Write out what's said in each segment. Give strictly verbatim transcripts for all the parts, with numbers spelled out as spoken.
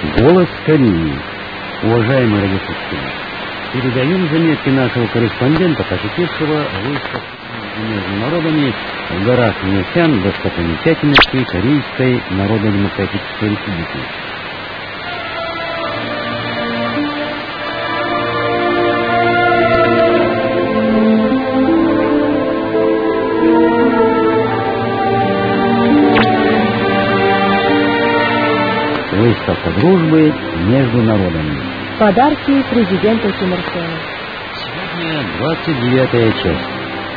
Голос Кореи. Уважаемые радиослушатели, передаем заметки нашего корреспондента, посетившего выставку между народами в горах Нефян достопримечательности Корейской Народно-Демократической Республики. Выставка дружбы между народами. Подарки президента Ким Ир Сена. Сегодня двадцать девятая часть.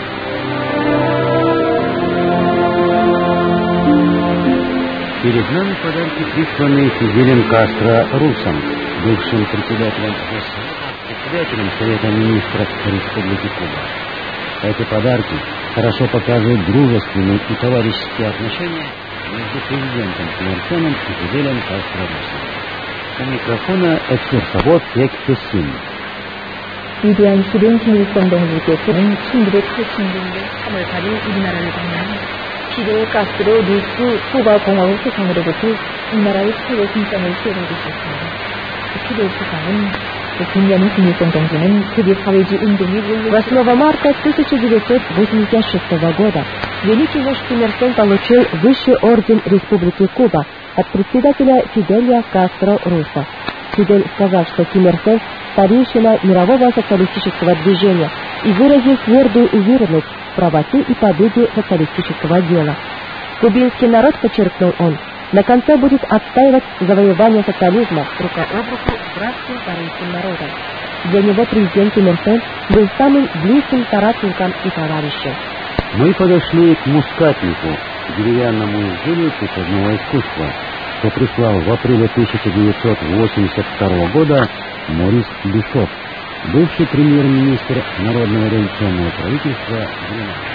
Перед нами подарки, присланные Фиделем Кастро Русом, бывшим председателем Госсовета, председателем Совета министров Республики Куба. Эти подарки хорошо показывают дружественные и товарищеские отношения между президентом Ким Ир Сеном и Фиделем Кастро Русом. У микрофона экскурсовод Пек Песин. 위대한 기린 김일성 동지께서는 천구백팔십 년도 삼월 팔일 우리나라를 방문해 피델 카스트로 루스 쿠바 공화국 수상으로부터 이 나라의 최고勋장을 수여받으셨습니다. 피델 수상은 Беньямин Ким 동지는 세계 사회주의 운동이 восьмого марта тысяча девятьсот восемьдесят шестого года великий вождь Ким Ир Сен получил высший орден Республики Куба от председателя Фиделя Кастро Руса. Фидель сказал, что Ким Ир Сен старейшина мирового социалистического движения и выразил твердую уверенность в правоте и победе социалистического дела. Кубинский народ, подчеркнул он, на конце будет отстаивать завоевание социализма рука об руку с братским корейским народом. Для него президент Ким Ир Сен был самым близким соратником и товарищем. Мы подошли к мускатнику, деревянному изделию прикладного искусства, что прислал в апреле тысяча девятьсот восемьдесят второго года Морис Бишоп, бывший премьер-министр Народного революционного правительства Гренады.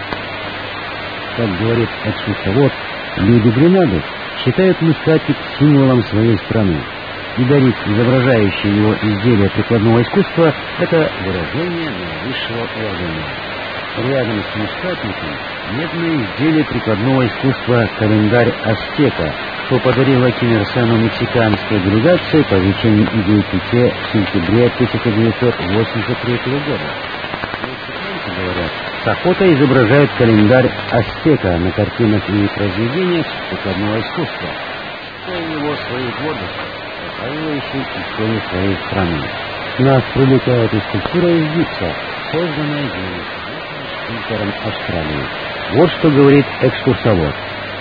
Как говорит экскурсовод, люди Гренады считают мускатник символом своей страны, и дарить изображающие его изделия прикладного искусства – это выражение наивысшего уважения. Рядом с мускатником медное изделие прикладного искусства календарь Астека, что подарила Ким Ир Сену мексиканская делегация по вечерней Идиотите в сентябре тысяча девятьсот восемьдесят третьего года. Мексиканцы говорят, с охотой изображают календарь Астека на картинах и произведениях прикладного искусства, считая его своей гордостью, показывающей историю своей страны. Нас привлекает и скульптура из гипса, созданная скульптором Австралии. Вот что говорит экскурсовод.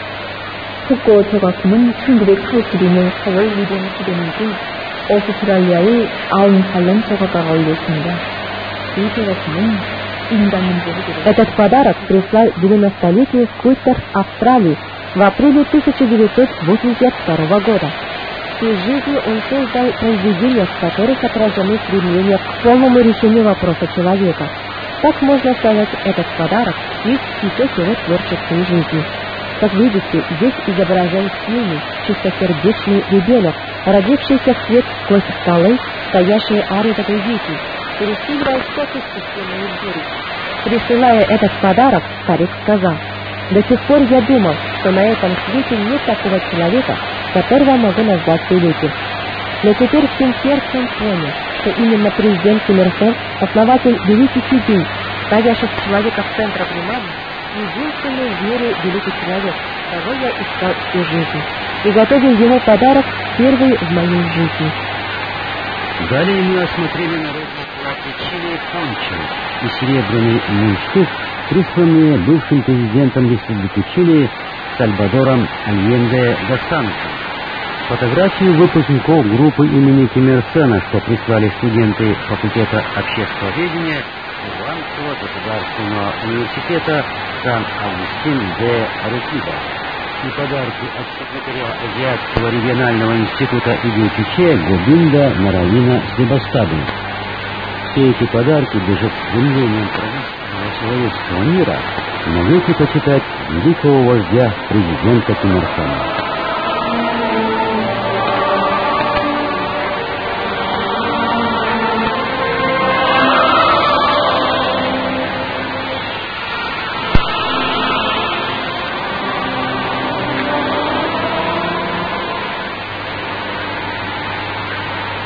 푸코 조각품은 천구백팔십이 년 사월 위대한 기념이고 오스트랄리아의 아운살렘 조각가가 올렸습니다. 이 조각품은 인간 문제를 Этот подарок прислал девяностолетний скульптор Австралии в апреле тысяча девятьсот восемьдесят второго года. Всей жизнью он создал произведения, в которых отражены стремления к полному решению вопроса человека. Так можно сказать, этот подарок есть итог его творческой жизни. Как видите, здесь изображен сильный, чистосердечный ребенок, родившийся в свет сквозь скалы, стоящие ары такой дети, пересиливая всякие системные бури. Присылая этот подарок, старик сказал: «До сих пор я думал, что на этом свете нет такого человека, которого могу назвать великим. Но теперь всем сердцем понял, что именно президент Ким Ир Сен, основатель великих идей, ставящих человека в центр внимания, единственный в мире великий человек, кого я искал всю жизнь, и готовил ему подарок первый в моей жизни». Далее мы осмотрели народные платы Чили Пончо и серебряный мундштук, присланные бывшим президентом Республики Чили Сальвадором Альенде да Санто. Фотографию выпускников группы имени Ким Ир Сена, что прислали студенты факультета обществоведения Кубанского государственного университета Сан-Агустин де Арекиба, и подарки от секретаря Азиатского регионального института Идиотиче Гобинда Наравина Себастаду. Все эти подарки даже стремлением правительственного человеческого мира могли почитать великого вождя президента Ким Ир Сена.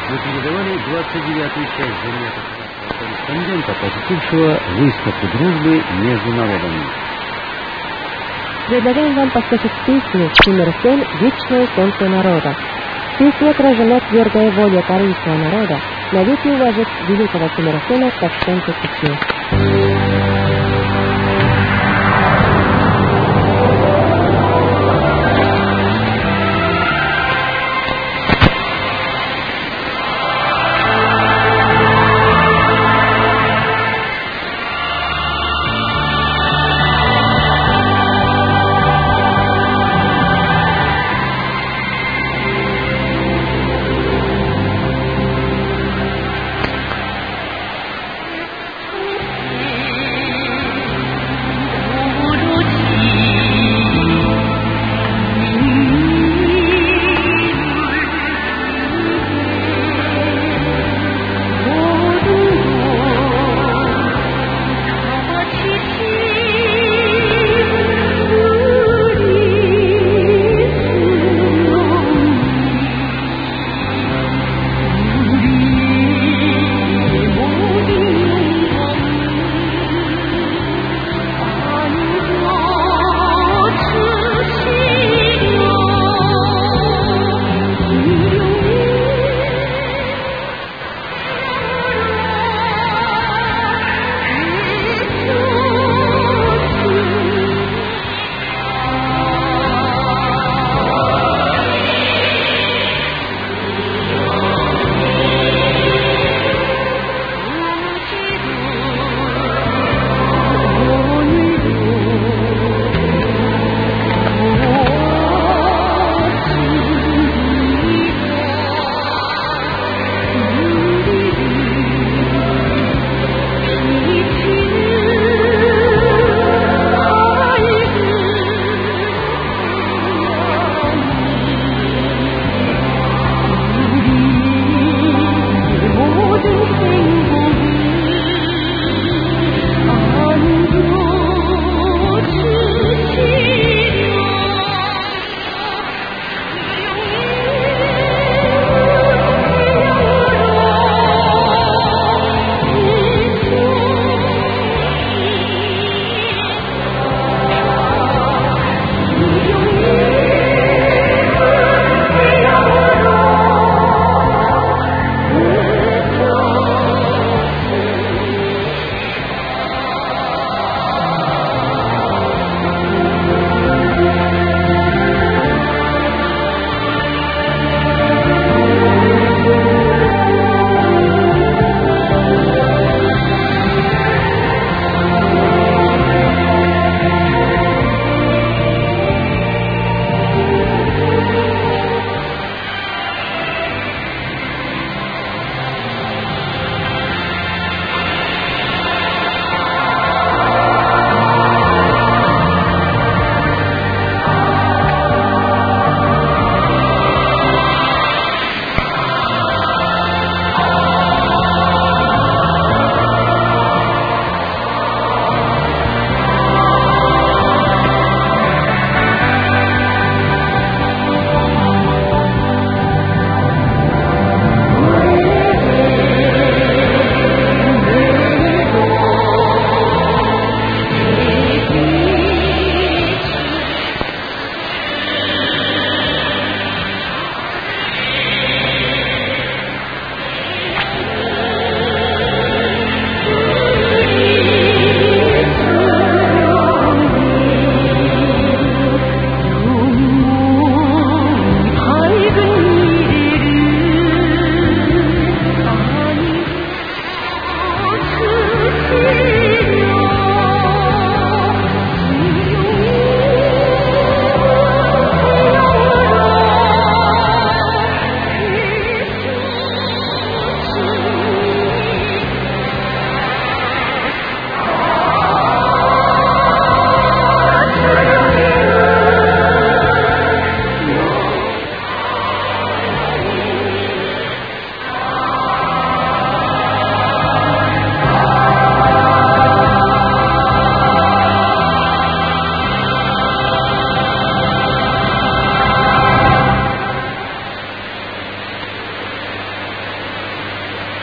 Мы передавали двадцать девятую часть заметок корреспондента, посетившего выставку дружбы между народами. Предлагаем вам послушать песню номер семь «Вечное солнце народа». В песне отражена твердая воля корейского народа навеки уважить великого Ким Ир Сена как солнце Кичи.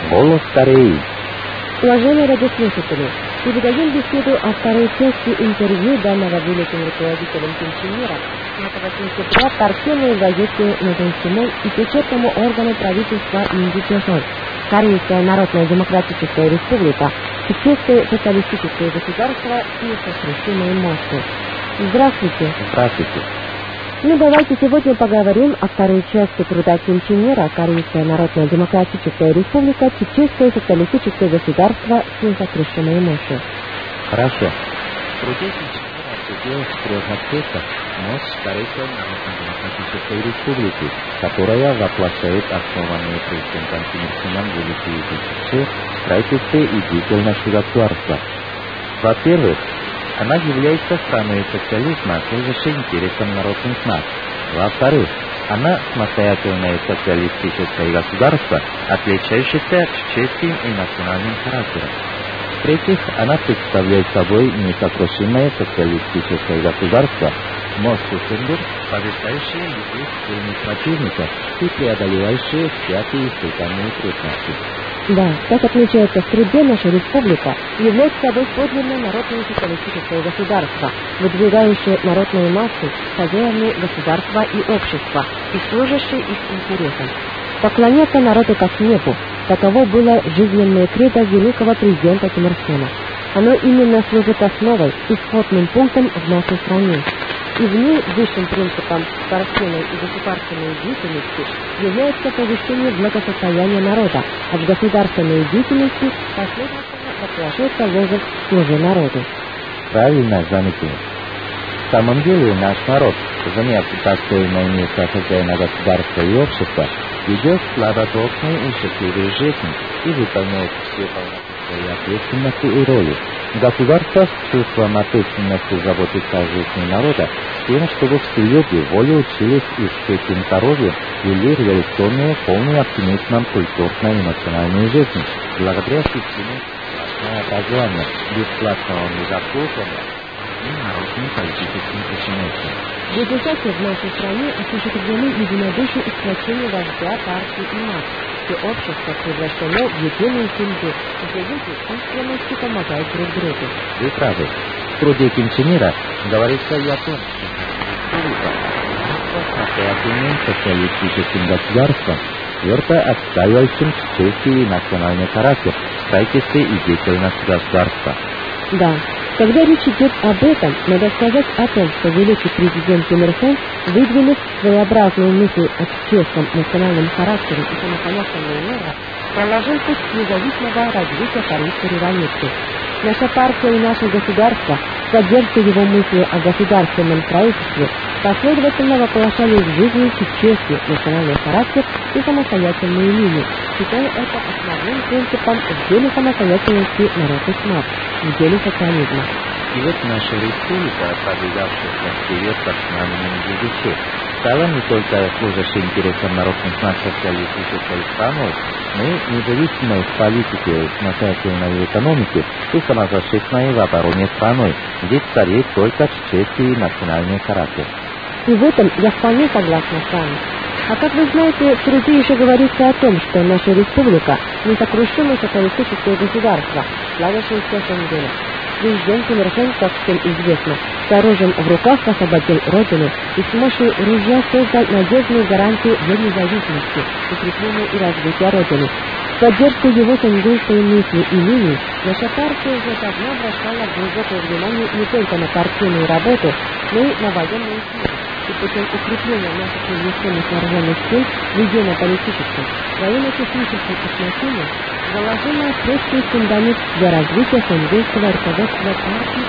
Голос Кореи. Уважаемые радиослушатели, передаем беседу о второй части интервью данного великим руководителем Ким Чен Ира пятого сентября партийной газете «Нозонсимон» и печатному органу правительства Минди Чожон, Корейская Народно-Демократическая Республика, Чеченское социалистическое государство и сокрушимые мощи. Здравствуйте. Здравствуйте. Ну, давайте сегодня поговорим о второй части труда Ким Чен Ира, Корейская Народно-Демократическая Республика, Чеченское социалистическое государство с несокрушимой мощью. Хорошо. В труде Ким Чен Ира отсутствует в трех аспектах мощь Корейской Народно-Демократической Республики, которая воплощает основанные президентом Ким Ир Сеном великие идеи в строительстве и деятельности государства. Во-первых, она является страной социализма, служащей интересам народных масс. Во-вторых, она самостоятельное социалистическое государство, отличающееся чеченским и национальным характером. В-третьих, она представляет собой несокрушимое социалистическое государство, мощью символ, побеждающее любых сильных противников и преодолевающее всякие испытания и трудности. Да, как отмечается в труде, наша республика является собой подлинное народное социалистическое государство, выдвигающее народные массы, хозяевами государства и общества, и служащее их интересам. Поклоняться народу как небу, таково было жизненное кредо великого президента Ким Ир Сена. Оно именно служит основой, исходным пунктом в нашей стране. И в ней высшим принципом партийной и государственной деятельности является повышение благосостояния народа, а в государственной деятельности последовательно воплощается лозунг «Служи народу». Правильно заметил. В самом деле наш народ, заняв достойное место хозяина государства и общества, ведет слаботворную и счастливую жизнь и выполняет все полноты своей ответственности и роли. Государство с чувством ответственности заботится о жизни народа, с тем, чтобы все люди волей учились и с этим здоровьем вели революционную, полную оптимизмом культурной и национальной жизни, благодаря системе бесплатного образования, бесплатного медобслуживания и народным политическим подчинением. В результате в нашей стране осуществлены единодушие и сплочение вождя, партии и масс. Все общество превращено в единую семью, где люди искренности помогают друг другу. Вы правы. В труде Ким Чен Ира говорится и о том, что республика самостоятельным социалистическим государством, твердо отстаивающим чеченский и национальный характер в строительстве и деятельности государства. Да. Когда речь идет об этом, надо сказать о том, что великий президент Ким Ир Сен, выдвинув своеобразную мысль о чеченском национальном характере и самостоятельной мере, проложил путь независимого развития Корейской революции. Наша партия и наше государство, поддержка его мысли о государственном строительстве, последовательно воплощали в жизни чеченский национальный характер и самостоятельную линию, считая это основным принципом в деле самостоятельности народных масс, в деле социализма. И вот наша республика, продвигавшаяся вперед по основным языке, стала не только служащей интересам народных масс социалистической страной, но и независимой в политике, самостоятельной экономике и самозащитной в обороне страной, где царит только чеченский национальный характер. И в этом я вполне согласна с вами. А как вы знаете, в труде еще говорится о том, что наша республика – несокрушимое социалистическое государство, славящееся всем делом. Президент Ким Ир Сен, как всем известно, с оружием в руках освободил Родину и с мощью ружья создал надежные гарантии для независимости, укрепления и развития Родины. В поддержку его сангульской мысли и линии наша партия уже давно обращала глубокое внимание не только на партийную работу, но и на военные силы. И путем укрепления наших революционных вооруженных сил в идейно-политическом, военно-техническом отношении заложила прочный фундамент для развития сангульского руководства партии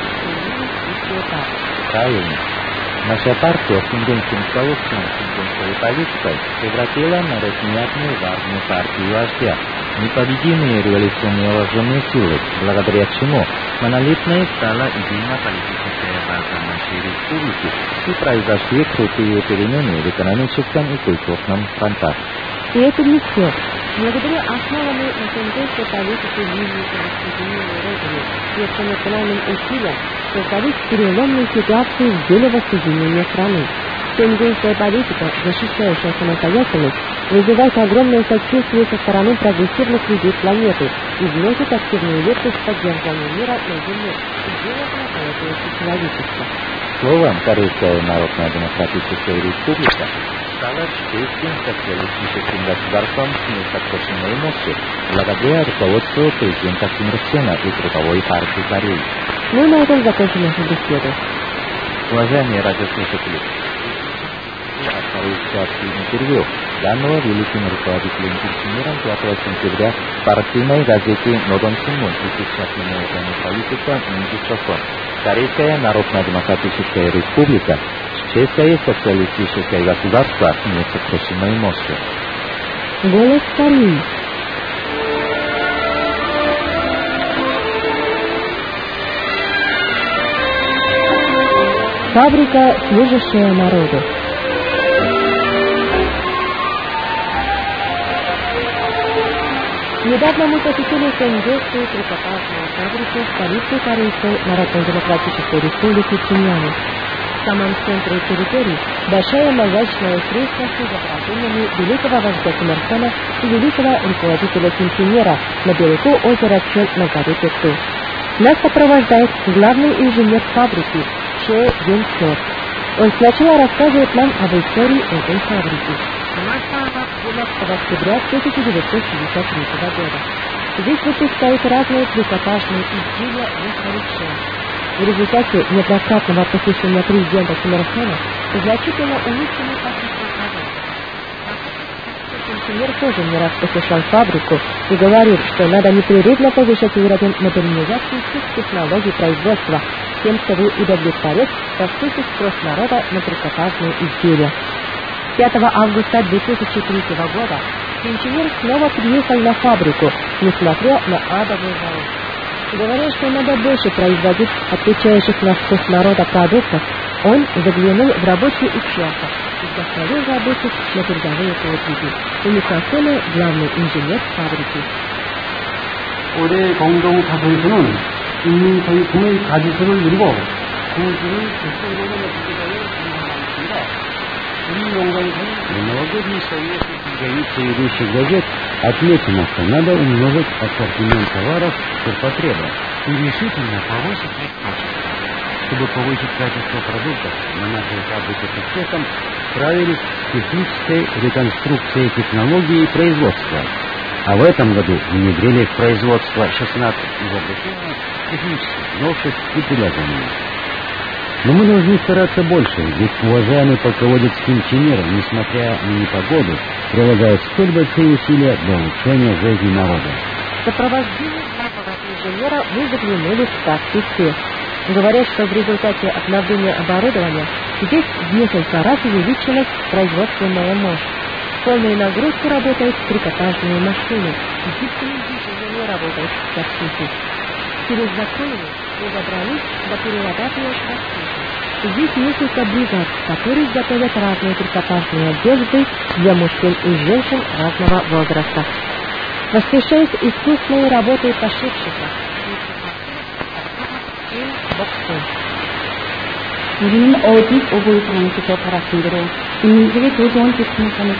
и этап. Правильно. Наша партия с тенденцией руководством тенденцией политикой превратила народ неясную в армию партии вождя, непобедимые революционные вооруженные силы, благодаря чему монолитной стала идейно-политическая база нашей республики и произошли крутые перемены в экономическом и культурном фронтах. И это не все. Благодаря основанной на тенденции политики линии по распределению Родины и общенациональным усилиям создались переломные ситуации в деле воссоединения страны. Шенгенская политика, защищающая самостоятельность, вызывает огромное сочувствие со стороны прогрессивных людей планеты и вносит активную лепту в поддержание мира на Земле и делает на человечества. Словом, Корейская Народно-Демократическая Республика стала чеченским социалистическим государством с несокрушимой мощью благодаря руководству президента Ким Ир Сена и Трудовой партии Кореи. Ну, на этом закончим нашу беседу. Уважаемые радиослушатели, вторую часть интервью данного великим руководителем пенсионером пятого сентября партийной газете «Нодон Синмун» и печатному органу правительства «Минчосон». Корейская Народно-Демократическая Республика, чеченское социалистическое государство с несокрушимой мощью. Голос Кореи. Фабрика, служащая народу. Недавно мы посетили Сэнгёскую трикотажную фабрику в столице Корейской Народно-Демократической Республики Пхеньяне. В самом центре территории большая мозаичная фреска с изображениями великого вождя Ким Ир Сена и великого руководителя Ким Чен Ира на берегу озера Чон на горе Пету. Нас сопровождает главный инженер фабрики Че Юн Чо. Он сначала рассказывает нам об истории этой фабрики. двенадцатого октября тысяча девятьсот шестьдесят третьего года. Здесь выпускают разные трикотажные изделия в шесть. В результате неоднократного посещения президента Ким Ир Сена значительно улучшены качество продукта. Инженер тоже не раз посещал фабрику и говорил, что надо непрерывно повышать уровень модернизации всех технологий производства, тем, чтобы удовлетворять растущий спрос народа на трикотажные изделия. пятого августа две тысячи третьего года инженер снова приехал на фабрику, несмотря на адовую жару. Говоря, что надо больше производить отличающих нас всех народа продуктов, он заглянул в рабочий участок и вдохновил рабочих на трудовые подвиги. У микрофона главный инженер фабрики. 올해 공동사소에서는 이미 저희 구매 가지수를 누리고 구수를 적극적으로 높이기를 생각하겠습니다. В новогодний совет газете ведущих газет отмечено, что надо умножить ассортимент товаров ширпотреба и решительно повысить их качество. Чтобы повысить качество продуктов, на нашей фабрике с успехом справились с технической реконструкцией технологии производства. А в этом году внедрили в производство шестнадцать изобретений, технических новшеств и предложений. Но мы должны стараться больше, ведь уважаемый полководец Ким Чен Ир, несмотря на непогоду, прилагает столь большие усилия для улучшения жизни народа. В сопровождении главного инженера мы заглянули в ткацкий цех. Говорят, что в результате обновления оборудования здесь в несколько раз увеличилась производственная мощь. В полную нагрузку работают трикотажные машины, и гибкими движениями работают ткачи. Через закройные мы добрались до перерабатывания швартовки. Здесь несколько бригад, которые готовят разные трикотажные одежды для мужчин и женщин разного возраста. Восхищаюсь искусной работой пошивщиков. 우리는 어디 오고 있는지도 바라신 대로 인민들의 더 좋은 제품을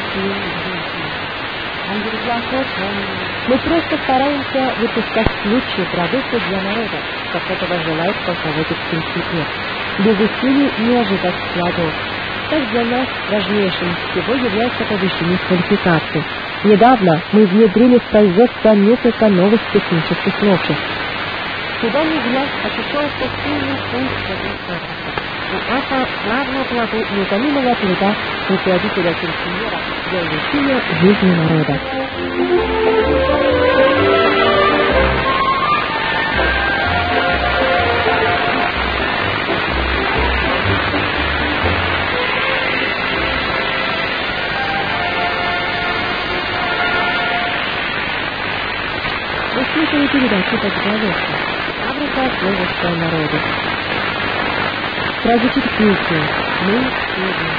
Мы просто стараемся выпускать лучшие продукты для народа, как этого желает полководец Ким Чен Ир. Без усилий не ожидать плодов. Так для нас важнейшим всего является повышение квалификации. Недавно мы внедрили в производство несколько новых технических новшеств. Куда ни глянь, ощущается сильный пульс возраста. И это главное плоды неутомимого труда руководителя Ким Чен Ира для улучшения жизни народа. Вы слушали передачу «Подготовка». Фабрика, служащая народу. Сразу через песню. Мы следуем.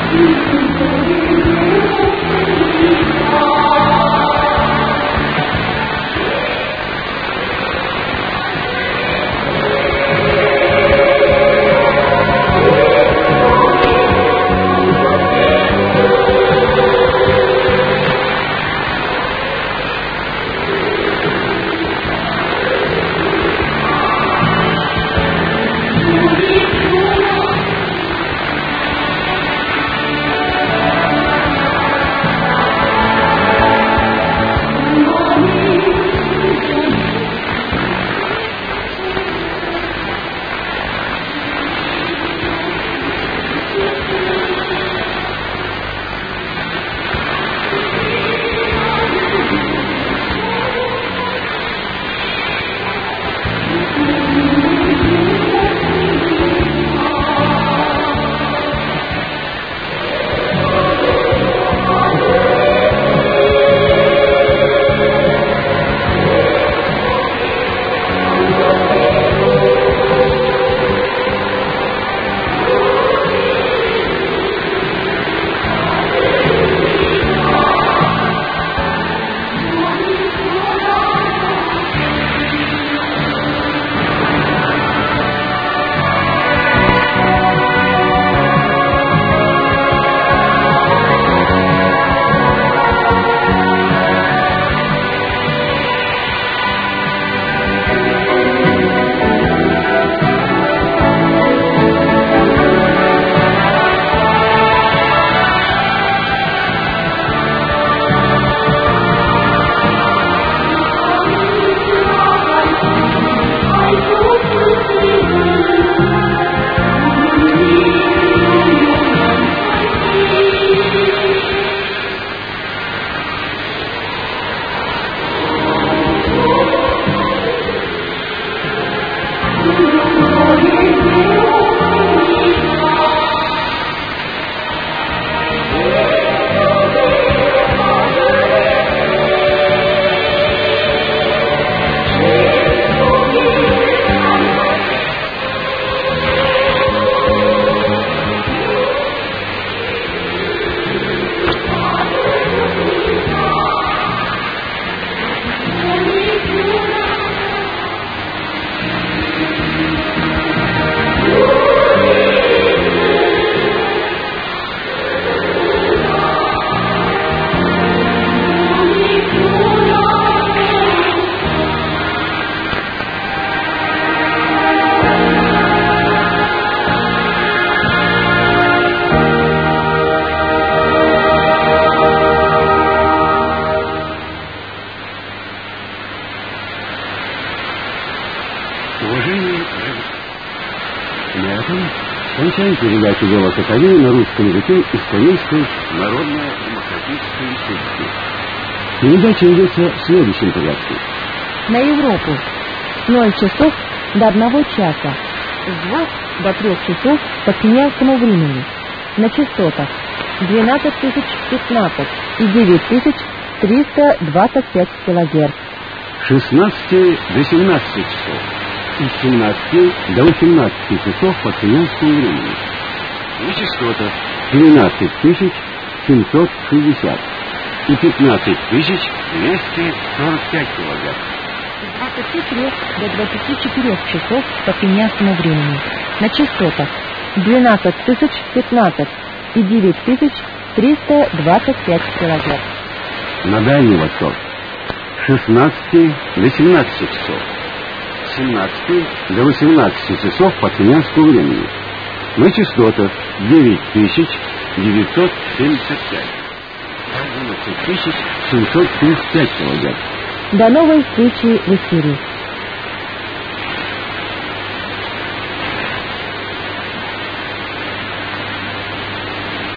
На этом кончаем передачу «Дело Татарей» на русском языке из Каменской народно-демократической республики. Передача ведется в следующем порядке. На Европу с ноль часов до одного часа, с двух до трех часов по китайскому времени, на частотах двенадцать тысяч пятнадцать и девять тысяч триста двадцать пять килогерц. С шестнадцати до семнадцати часов и с семнадцати до восемнадцати часов по китайскому времени. На частотах двенадцать тысяч семьсот шестьдесят и пятнадцать тысяч двести сорок пять килогерц. С двадцати трёх до двадцати четырёх часов по китайскому времени, на частотах двенадцать тысяч пятнадцать и девять тысяч триста двадцать пять килогерц. На Дальний Восток с шестнадцати до семнадцати часов, с семнадцати до восемнадцати часов по китайскому времени, на частотах девять тысяч девятьсот семьдесят пять и одиннадцать тысяч семьсот тридцать пять килогерц. До новой встречи в эфире.